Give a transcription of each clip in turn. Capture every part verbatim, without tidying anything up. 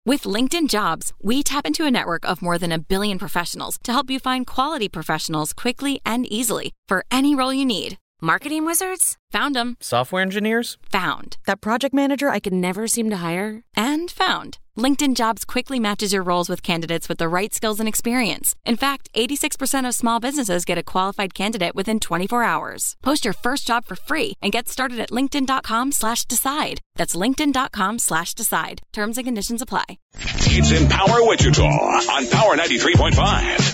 With LinkedIn Jobs, we tap into a network of more than a billion professionals to help you find quality professionals quickly and easily for any role you need. Marketing wizards? Found them. Software engineers? Found. That project manager I could never seem to hire? And found. LinkedIn Jobs quickly matches your roles with candidates with the right skills and experience. In fact, eighty-six percent of small businesses get a qualified candidate within twenty-four hours. Post your first job for free and get started at linkedin.com slash decide. That's linkedin.com slash decide. Terms and conditions apply. It's Empower Wichita on Power ninety-three point five.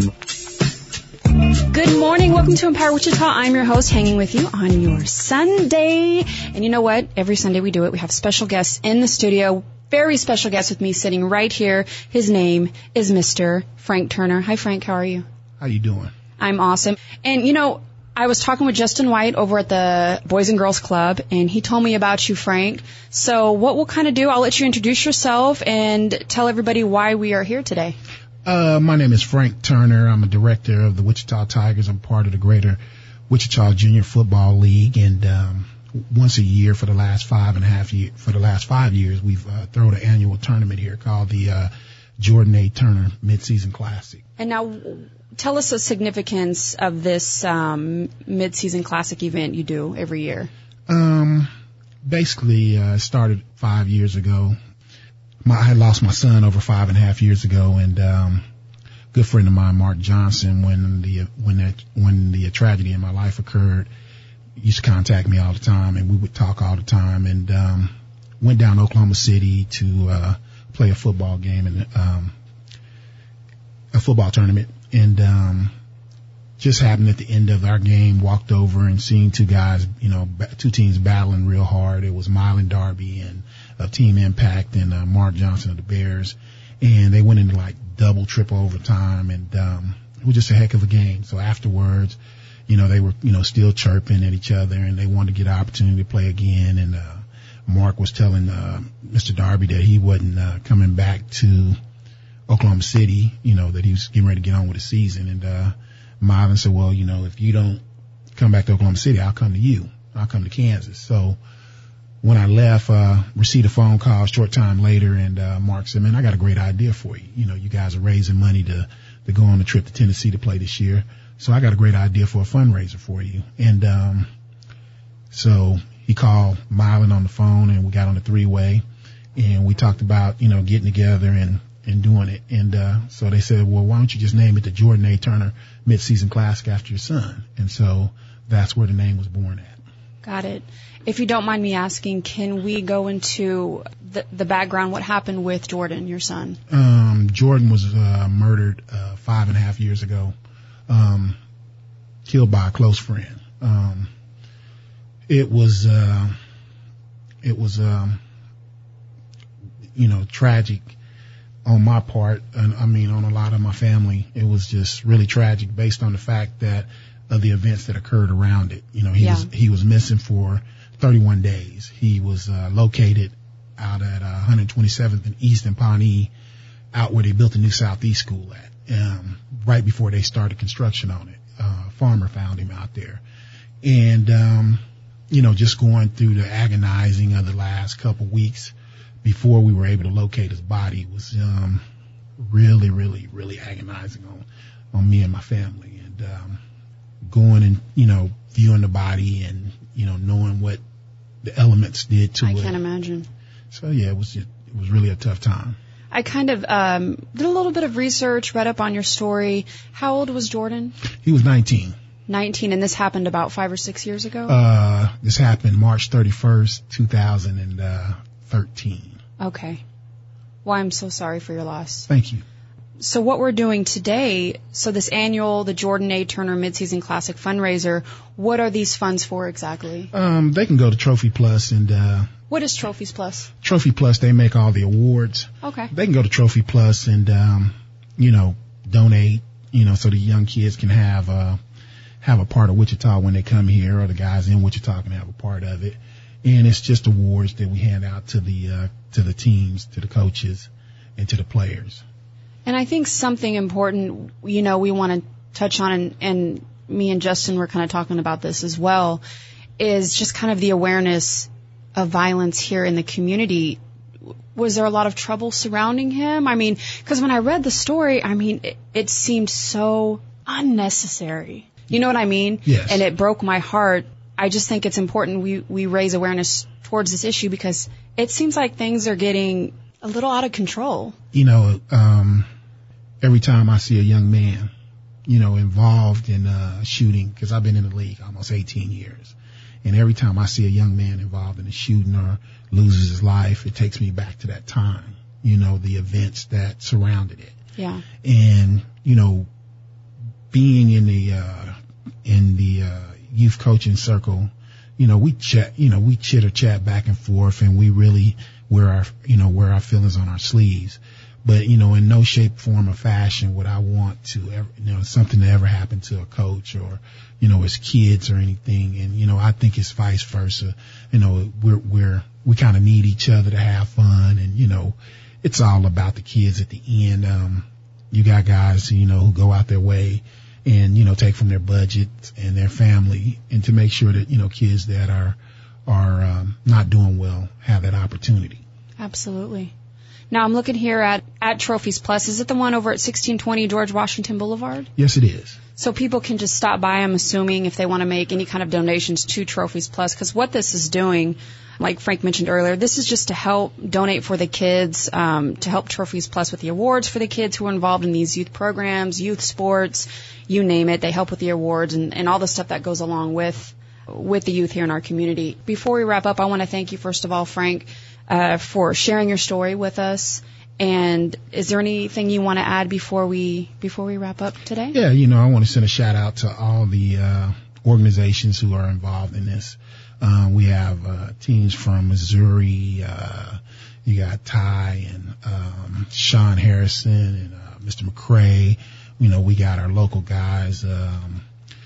Good morning. Welcome to Empower Wichita. I'm your host, hanging with you on your Sunday. And you know what? Every Sunday we do it. We have special guests in the studio. Very special guest with me sitting right here. His name is Mister Frank Turner. Hi, Frank. How are you? How you doing? I'm awesome. And, you know, I was talking with Justin White over at the Boys and Girls Club, and he told me about you, Frank. So what we'll kind of do, I'll let you introduce yourself and tell everybody why we are here today. Uh, my name is Frank Turner. I'm a director of the Wichita Tigers. I'm part of the Greater Wichita Junior Football League, and um, once a year for the last five and a half year, for the last five years, we've uh, thrown an annual tournament here called the uh, Jordan A. Turner Midseason Classic. And now, tell us the significance of this um, Midseason Classic event you do every year. Um, basically, uh, it started five years ago. My, I had lost my son over five and a half years ago, and um, a good friend of mine, Mark Johnson, when the when that when the tragedy in my life occurred, used to contact me all the time, and we would talk all the time. And um, went down to Oklahoma City to uh, play a football game and um, a football tournament, and um, just happened at the end of our game, walked over and seen two guys, you know, two teams battling real hard. It was Milan Darby and of Team Impact and uh, Mark Johnson of the Bears, and they went into like double, triple overtime, and um, it was just a heck of a game. So afterwards, you know, they were, you know, still chirping at each other, and they wanted to get an opportunity to play again. And uh, Mark was telling uh, Mister Darby that he wasn't uh, coming back to Oklahoma City, you know, that he was getting ready to get on with the season. And uh, Milan said, well, you know, if you don't come back to Oklahoma City, I'll come to you. I'll come to Kansas. So when I left, uh, received a phone call a short time later, and uh, Mark said, man, I got a great idea for you. You know, you guys are raising money to, to go on a trip to Tennessee to play this year. So I got a great idea for a fundraiser for you. And um, so he called Milan on the phone, and we got on the three-way, and we talked about, you know, getting together and, and doing it. And uh, so they said, well, why don't you just name it the Jordan A. Turner Midseason Classic after your son? And so that's where the name was born at. Got it. If you don't mind me asking, can we go into the, the background? What happened with Jordan, your son? Um, Jordan was uh, murdered uh, five and a half years ago, um, killed by a close friend. Um, it was, uh, it was, um, you know, tragic on my part, and I mean on a lot of my family. It was just really tragic based on the fact that of the events that occurred around it. You know, he yeah. was he was missing for thirty-one days. He was uh, located out at uh, one twenty-seventh and East in Pawnee, out where they built the new Southeast School at, um, right before they started construction on it. Uh, a farmer found him out there. And, um, you know, just going through the agonizing of the last couple weeks before we were able to locate his body was um, really, really, really agonizing on, on me and my family. And um, going and, you know, viewing the body and, you know, knowing what the elements did to I it. I can't imagine. So, yeah, it was just, it was really a tough time. I kind of um, did a little bit of research, read up on your story. How old was Jordan? He was nineteen. nineteen, and this happened about five or six years ago? Uh, this happened March thirty-first, two thousand thirteen. Okay. Well, I'm so sorry for your loss. Thank you. So what we're doing today, so this annual, the Jordan A. Turner Midseason Classic fundraiser, what are these funds for exactly? Um, they can go to Trophy Plus and, uh, what is Trophies Plus? Trophy Plus, they make all the awards. Okay. They can go to Trophy Plus and, um, you know, donate, you know, so the young kids can have, uh, have a part of Wichita when they come here, or the guys in Wichita can have a part of it. And it's just awards that we hand out to the, uh, to the teams, to the coaches, and to the players. And I think something important, you know, we want to touch on, and, and me and Justin were kind of talking about this as well, is just kind of the awareness of violence here in the community. was there a lot of trouble surrounding him? I mean, because when I read the story, I mean, it, it seemed so unnecessary. You know what I mean? Yes. And it broke my heart. I just think it's important we, we raise awareness towards this issue because it seems like things are getting a little out of control. You know, um, every time I see a young man, you know, involved in uh, shooting, because I've been in the league almost eighteen years, and every time I see a young man involved in a shooting or loses his life, it takes me back to that time, you know, the events that surrounded it. Yeah. And, you know, being in the, uh, in the, uh, youth coaching circle, you know, we chat, you know, we chitter chat back and forth, and we really wear our, you know, wear our feelings on our sleeves. But, you know, in no shape, form, or fashion would I want to ever, you know, something to ever happen to a coach or, you know, his kids or anything. And, you know, I think it's vice versa. You know, we're, we're, we kind of need each other to have fun. And, you know, it's all about the kids at the end. Um, you got guys, you know, who go out their way and, you know, take from their budget and their family, and to make sure that, you know, kids that are, are, um, not doing well have that opportunity. Absolutely. Now I'm looking here at, at Trophies Plus. Is it the one over at sixteen twenty George Washington Boulevard? Yes, it is. So people can just stop by, I'm assuming, if they want to make any kind of donations to Trophies Plus, because what this is doing, like Frank mentioned earlier, this is just to help donate for the kids, um, to help Trophies Plus with the awards for the kids who are involved in these youth programs, youth sports, you name it. They help with the awards and, and all the stuff that goes along with with the youth here in our community. Before we wrap up, I want to thank you, first of all, Frank, uh, for sharing your story with us. And is there anything you want to add before we before we wrap up today? Yeah, you know, I want to send a shout out to all the uh, organizations who are involved in this. Um, we have uh, teams from Missouri. Uh, you got Ty and um, Sean Harrison and uh, Mister McCray. You know, we got our local guys. Um,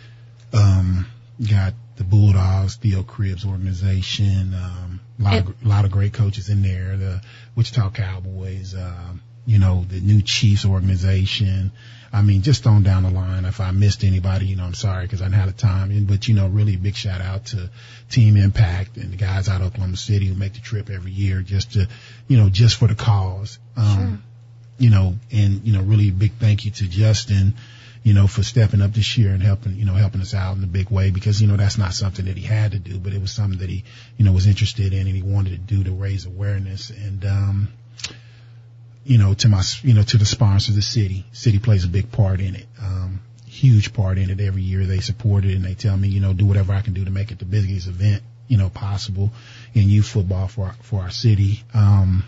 um, got the Bulldogs, Theo Cribbs organization. Um, a lot, of, a lot of great coaches in there. The Wichita Cowboys. Um, you know, the new Chiefs organization. I mean, just on down the line. If I missed anybody, you know, I'm sorry because I didn't have the time. But, you know, really a big shout out to Team Impact and the guys out of Oklahoma City who make the trip every year just to, you know, just for the cause. Um, sure. You know, and, you know, really a big thank you to Justin, you know, for stepping up this year and helping, you know, helping us out in a big way because, you know, that's not something that he had to do, but it was something that he, you know, was interested in and he wanted to do to raise awareness. And, um, you know, to my, you know, to the sponsors, the city, city plays a big part in it, um, huge part in it. Every year they support it and they tell me, you know, do whatever I can do to make it the biggest event, you know, possible in youth football for our, for our city. Um,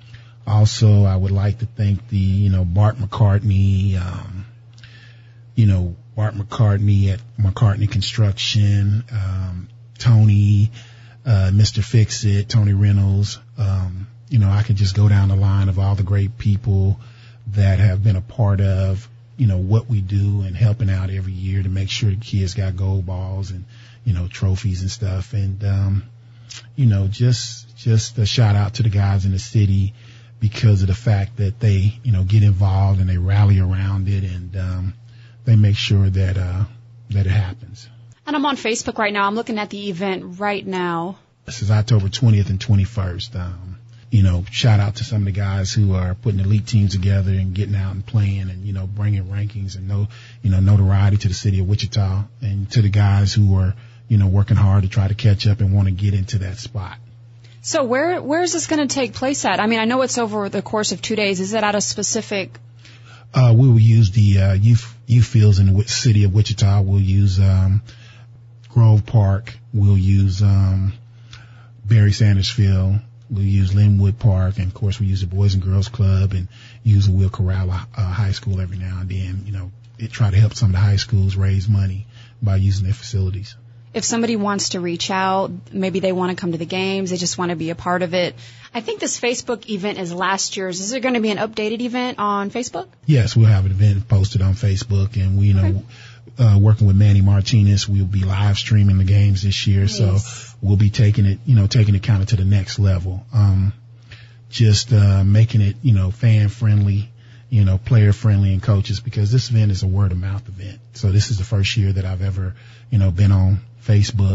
also, I would like to thank the, you know, Bart McCartney, um, you know, Bart McCartney at McCartney Construction, um, Tony, uh, Mister Fix-It, Tony Reynolds, um, you know, I can just go down the line of all the great people that have been a part of, you know, what we do and helping out every year to make sure the kids got gold balls and, you know, trophies and stuff. And, um, you know, just, just a shout out to the guys in the city because of the fact that they, you know, get involved and they rally around it and, um, they make sure that, uh, that it happens. And I'm on Facebook right now. I'm looking at the event right now. This is October twentieth and twenty-first. Um, you know, shout out to some of the guys who are putting elite teams together and getting out and playing and, you know, bringing rankings and no, you know, notoriety to the city of Wichita and to the guys who are, you know, working hard to try to catch up and want to get into that spot. So where, where is this going to take place at? I mean, I know it's over the course of two days. Is it at a specific? Uh, we will use the, uh, youth, youth fields in the city of Wichita. We'll use, um, Grove Park. We'll use, um, Barry Sanders Field. We'll use Linwood Park, and of course we use the Boys and Girls Club and use the Will Corral uh, High School every now and then. You know, it, try to help some of the high schools raise money by using their facilities. If somebody wants to reach out, maybe they want to come to the games, they just want to be a part of it. I think this Facebook event is last year's. Is there going to be an updated event on Facebook? Yes, we'll have an event posted on Facebook, and we, you know, okay. uh, working with Manny Martinez, we'll be live streaming the games this year. Nice. So we'll be taking it, you know, taking it kind of to the next level. Um, just, uh, making it, you know, fan friendly, you know, player friendly and coaches, because this event is a word of mouth event. So this is the first year that I've ever, you know, been on Facebook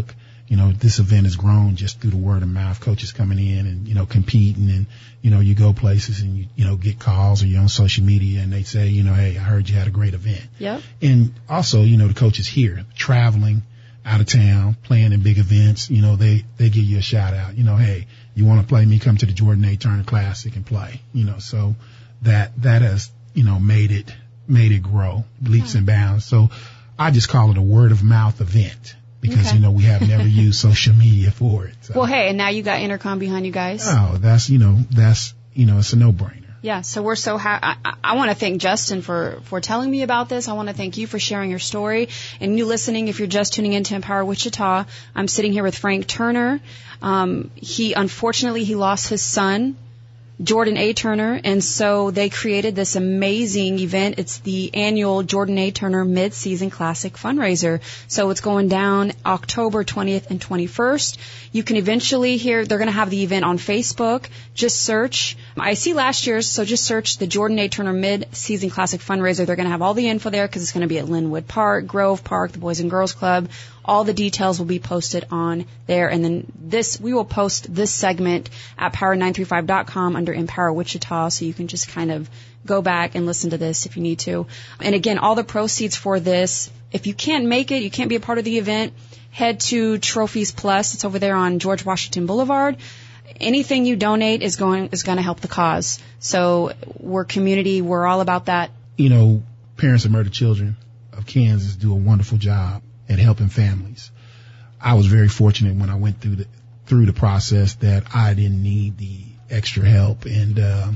you know, this event has grown just through the word of mouth, coaches coming in and, you know, competing, and, you know, you go places and you, you know, get calls, or you're on social media and they say, you know, hey, I heard you had a great event. Yep. And also, you know, the coaches here traveling out of town, playing in big events, you know, they, they give you a shout out, you know, hey, you want to play me, come to the Jordan A. Turner Classic and play, you know, so that, that has, you know, made it, made it grow leaps and bounds. So I just call it a word of mouth event because, Okay. you know, we have never used social media for it. So. Well, hey, and now you got Intercom behind you guys. Oh, that's, you know, that's, you know, it's a no brainer. Yeah, so we're so ha- I, I want to thank Justin for, for telling me about this. I want to thank you for sharing your story. And you listening, if you're just tuning in to Empower Wichita, I'm sitting here with Frank Turner. Um, he, unfortunately, he lost his son, Jordan A. Turner, and so they created this amazing event. It's the annual Jordan A. Turner Mid-Season Classic fundraiser. So it's going down October twentieth and twenty-first. You can eventually hear, they're going to have the event on Facebook. Just search. I see last year's, so just search the Jordan A. Turner Mid-Season Classic fundraiser. They're going to have all the info there because it's going to be at Linwood Park, Grove Park, the Boys and Girls Club. All the details will be posted on there. And then this, we will post this segment at power nine three five dot com under Empower Wichita, so you can just kind of go back and listen to this if you need to. And again, all the proceeds for this, if you can't make it, you can't be a part of the event, head to Trophies Plus. It's over there on George Washington Boulevard. Anything you donate is going is going to help the cause. So we're community. We're all about that. You know, Parents of Murdered Children of Kansas do a wonderful job at helping families. I was very fortunate when I went through the through the process that I didn't need the extra help, and uh,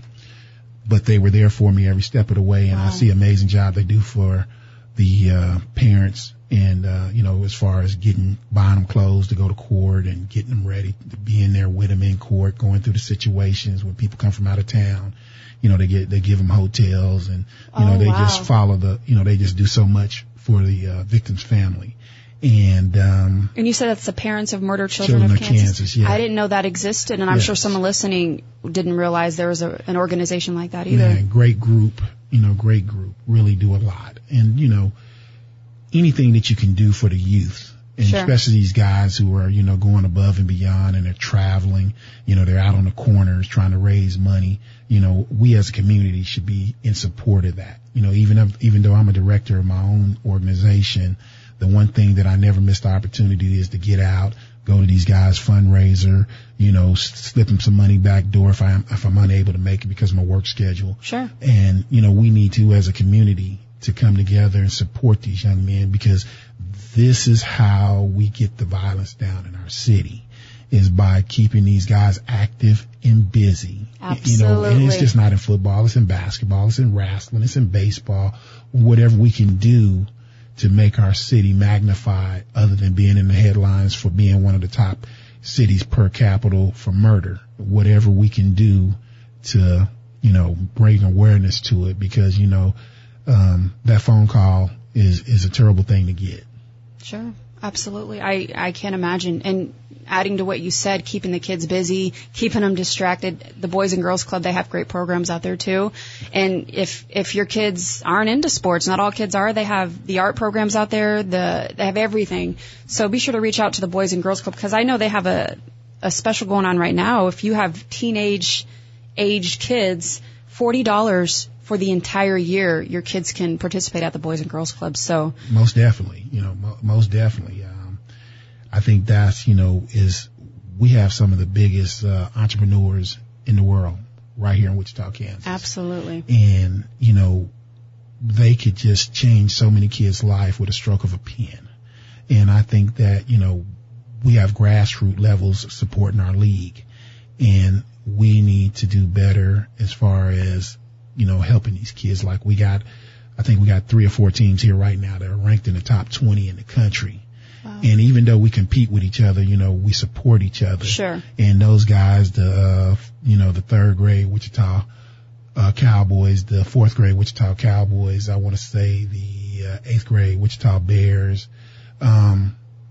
but they were there for me every step of the way. And Wow. I see an amazing job they do for the uh, parents, and uh, you know, as far as getting buying them clothes to go to court and getting them ready to be in there with them in court, going through the situations when people come from out of town. You know, they get they give them hotels, and you Oh, know they wow. just follow the you know they just do so much for the uh, victim's family. And um And you said that's the Parents of Murdered Children, Children of of Kansas. Kansas, yeah. I didn't know that existed, and I'm Yes. sure someone listening didn't realize there was a, an organization like that either. man, great group, you know, great group, really do a lot. And you know, anything that you can do for the youth, and Sure. especially these guys who are, you know, going above and beyond, and they're traveling, you know, they're out on the corners trying to raise money. You know, we as a community should be in support of that. You know, even if, even though I'm a director of my own organization, the one thing that I never miss the opportunity is to get out, go to these guys' fundraiser, you know, slip them some money back door if I'm, if I'm unable to make it because of my work schedule. Sure. And, you know, we need to, as a community, to come together and support these young men, because this is how we get the violence down in our city, is by keeping these guys active and busy. Absolutely. You know, and it's just not in football, it's in basketball, it's in wrestling, it's in baseball, whatever we can do to make our city magnified, other than being in the headlines for being one of the top cities per capita for murder. Whatever we can do to, you know, bring awareness to it, because, you know, um, that phone call is, is a terrible thing to get. Sure. Absolutely. I, I can't imagine. And adding to what you said, keeping the kids busy, keeping them distracted. The Boys and Girls Club, they have great programs out there too. And if, if your kids aren't into sports, not all kids are, they have the art programs out there, the, they have everything. So be sure to reach out to the Boys and Girls Club, because I know they have a, a special going on right now. If you have teenage aged kids, forty dollars for the entire year, your kids can participate at the Boys and Girls Club. So Most definitely, you know, mo- most definitely. Um, I think that's, you know, is we have some of the biggest uh, entrepreneurs in the world right here in Wichita, Kansas. absolutely. And, you know, they could just change so many kids' life with a stroke of a pen. And I think that, you know, we have grassroots levels supporting our league, and we need to do better as far as, you know, helping these kids. Like we got, I think we got three or four teams here right now that are ranked in the top twenty in the country. Wow. And even though we compete with each other, you know, we support each other. Sure. And those guys, the, uh, you know, the third grade Wichita, uh, Cowboys, the fourth grade Wichita Cowboys, I want to say the, uh, eighth grade Wichita Bears, um,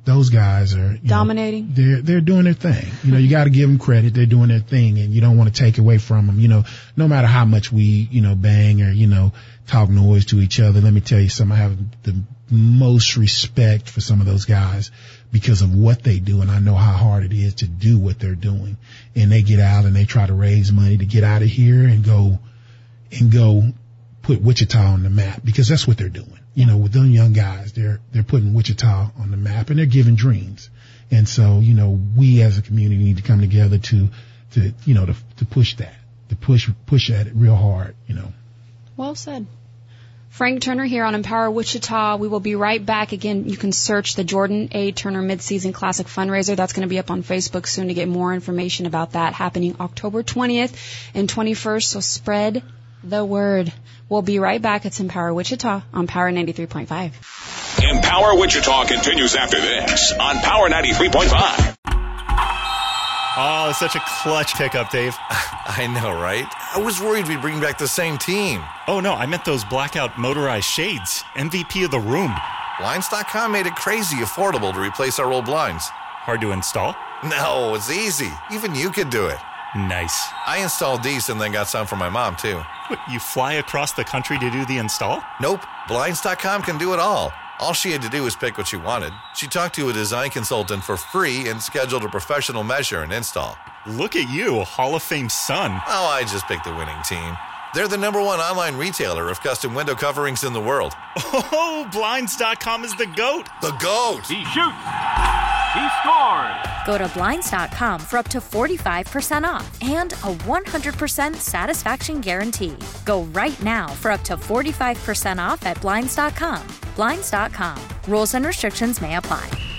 those guys are you dominating. Know, they're they're doing their thing. You know, you got to give them credit. They're doing their thing, and you don't want to take away from them. You know, no matter how much we you know bang or you know talk noise to each other. Let me tell you something. I have the most respect for some of those guys because of what they do, and I know how hard it is to do what they're doing. And they get out and they try to raise money to get out of here and go and go put Wichita on the map, because that's what they're doing. You know, with them young guys, they're, they're putting Wichita on the map, and they're giving dreams. And so, you know, we as a community need to come together to, to, you know, to, to push that, to push, push at it real hard, you know. Well said. Frank Turner here on Empower Wichita. We will be right back. Again, you can search the Jordan A. Turner Midseason Classic Fundraiser. That's going to be up on Facebook soon to get more information about that, happening October twentieth and twenty-first. So spread the word. We'll be right back. It's Empower Wichita on Power ninety-three point five. Empower Wichita continues after this on Power ninety-three point five. Oh, it's such a clutch pickup, Dave. I know, right? I was worried we'd bring back the same team. Oh, no, I meant those blackout motorized shades. M V P of the room. Blinds dot com made it crazy affordable to replace our old blinds. Hard to install? No, it's easy. Even you could do it. Nice. I installed these and then got some for my mom, too. What, you fly across the country to do the install? Nope. Blinds dot com can do it all. All she had to do was pick what she wanted. She talked to a design consultant for free and scheduled a professional measure and install. Look at you, Hall of Fame son. Oh, I just picked the winning team. They're the number one online retailer of custom window coverings in the world. Oh, Blinds dot com is the GOAT. The GOAT! He shoots! He scores! Go to Blinds dot com for up to forty-five percent off and a one hundred percent satisfaction guarantee. Go right now for up to forty-five percent off at Blinds dot com. Blinds dot com. Rules and restrictions may apply.